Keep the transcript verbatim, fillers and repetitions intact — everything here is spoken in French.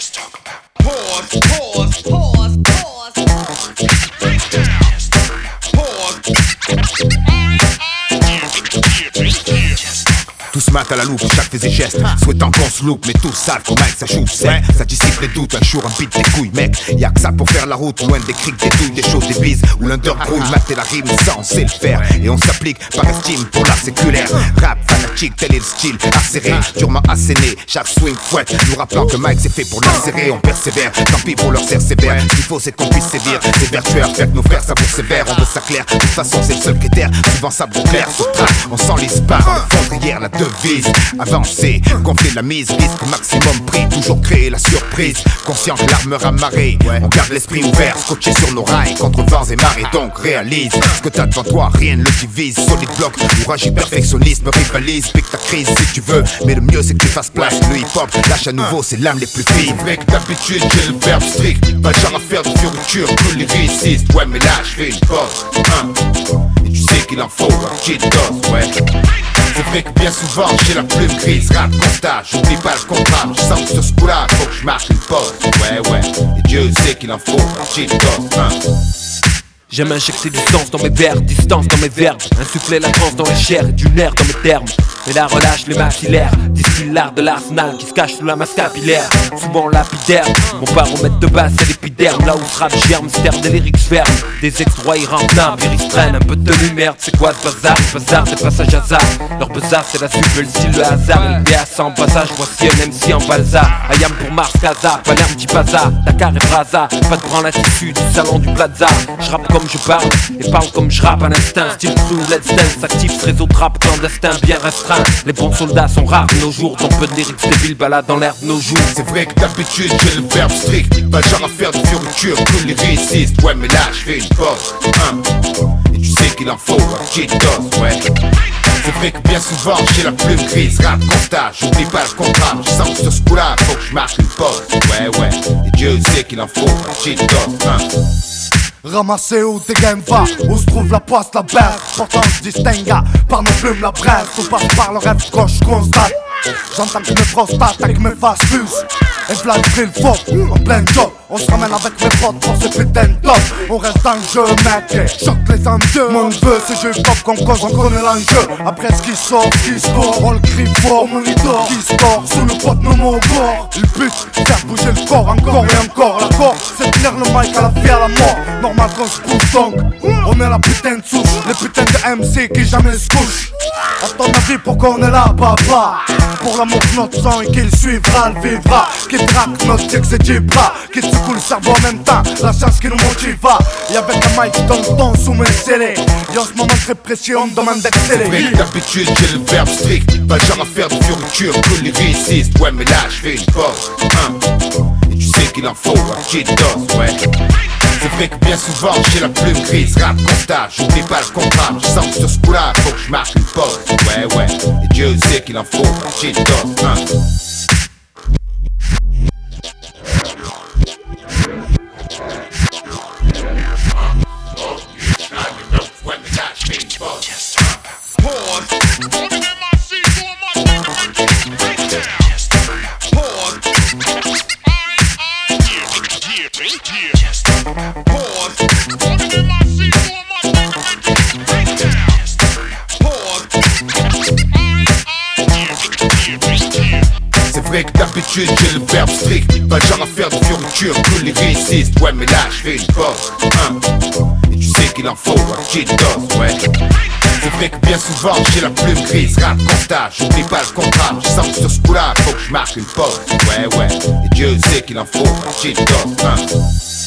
Just talk about. Pause, pause, pause, pause. Tous matent à la loupe, chaque fait ses gestes, souhaitant qu'on se loupe, mais tous savent qu'au mic ça joue sec. Ça dissipe les doutes, un jour un beat des couilles, mec. Y'a que ça pour faire la route, loin des crics, des douilles, des choses, des bises. Où l'under grouille, mater la rime, ça on sait le faire. Et on s'applique par estime pour l'art séculaire. Rap fanatique, tel est le style, acéré, durement asséné. Chaque swing fouette, nous rappelant que Mike c'est fait pour l'insérer. On persévère, tant pis pour leur serre sévère. Ce qu'il faut c'est qu'on puisse sévir, c'est vertueux à faire que nos frères savourent sévère. On veut ça clair, de toute façon c'est le seul critère. Souvent ça brûle clair, ce track, on s'enlise pas. Fondrière, la devise, avancer, gonfler la mise, risque maximum pris, toujours créer la surprise. Conscient que l'armure amarrée, on garde l'esprit ouvert, scotché sur nos rails, contre vents et marées, donc réalise ce que t'as devant toi, rien ne le divise. Solide bloc, courage et perfectionnisme, rivalise, pique ta crise si tu veux, mais le mieux c'est que tu fasses place. Le hip-hop, lâche à nouveau, c'est l'âme les plus fines. Mec, d'habitude j'ai le verbe strict, pas le genre à faire de fioriture, que les réussissent, ouais mais là je fais une pause, hein. Et tu sais qu'il en faut un petit dose, ouais. C'est vrai que bien souvent j'ai la plume grise, rap constat, j'oublie pas le contrat. Je sens que sur ce coup-là, faut que je marque une pause. Ouais ouais, et Dieu sait qu'il en faut un petit dose, hein. J'aime injecter du sens dans mes vers, distance dans mes verbes, insuffler la transe dans les chairs et du nerf dans mes termes. Et la relâche les maxillaires, distille l'art de l'arsenal qui se cache sous la masse capillaire. Souvent lapidaire, mon baromètre de base c'est l'épiderme. Là où ce rap germe, sterne des lyrics fermes. Des ex-droits irrentables, ils traînent un peu de tenue merde. C'est quoi ce bazar? Le bazar c'est passage hasard. Leur bazar c'est la suite, le style, le hasard. L B A sans passage, voici un M C en balsa. Ayam pour Mars, Casa, Palerme, Tipaza, Dakar et Braza. Pas de branle à tissu du salon du plaza. J'rappe comme je parle et parle comme je rappe à l'instinct. Style crew, let's dance, active ce réseau de rap clandestin bien restreint. Les bons soldats sont rares de nos jours, ton peu de lyrics débiles balade dans l'air de nos jours. C'est vrai que d'habitude j'ai le verbe strict, pas le genre à faire de fioriture, que les réussissent. Ouais mais là je fais une pause, hein. Et tu sais qu'il en faut un petit dose, ouais. C'est vrai que bien souvent j'ai la plume grise, rap constat, j'oublie pas le contrat. Je sens que sur ce coup-là, faut que je marque une pause, ouais ouais. Et Dieu sait qu'il en faut un petit dose, hein. Ramassé où tes games va, où se trouve la poisse, la berge. Pourtant je distingue par nos plumes la brève. Tout passe par le rêve quand je constate. J'entends que mes prostates avec mes faces fusent. Et v'là le prix le faux, en plein job. On se ramène avec mes potes pour ce putain de top. On reste dans le jeu mec, choque les envieux. Mon neveu c'est jeu pop qu'on cause, on connaît l'enjeu. Après ce qui sort, ce qui score, on le crie fort. Monitor qui score, sous le pot nos mots au bord. Le but, faire bouger le corps encore et encore. La corde, c'est tenir le mic à la vie à la mort. Normal qu'on se pousse donc, on est la putain de souche. Les putains de M C qui jamais se couchent. A ton avis pourquoi on est là papa? Pour l'amour de notre sang et qu'il suivra, le vivra. Qui traque notre check c'est Dibra. Qui te secoue le cerveau en même temps, la chance qui nous motiva. Et avec un mic dans le temps sous mes scellés. Et en ce moment très précieux on me demande d'accélérer. C'est vrai que d'habitude j'ai le verbe strict, pas le genre à faire de fioriture, que les réussissent. Ouais mais là je fais une pause, hein. Et tu sais qu'il en faut un petit dose, ouais. C'est vrai que bien souvent j'ai la plume grise, rap constat, j'oublie pas le contrat. Je sens que sur ce coup-là, faut que je marque une pause, ouais ouais. Et Dieu sait qu'il en faut un petit dose, hein. C'est vrai que d'habitude j'ai le verbe strict, pas le genre à faire de fioriture, que les réussissent. Ouais mais là je fais une pause, hein. Et tu sais qu'il en faut un petit dose, ouais. C'est vrai que bien souvent j'ai la plume grise, rap constat, j'oublie pas le contrat. Je sens que sur ce coup-là, faut que je marque une pause, ouais ouais. Et Dieu sait qu'il en faut un petit dose, hein.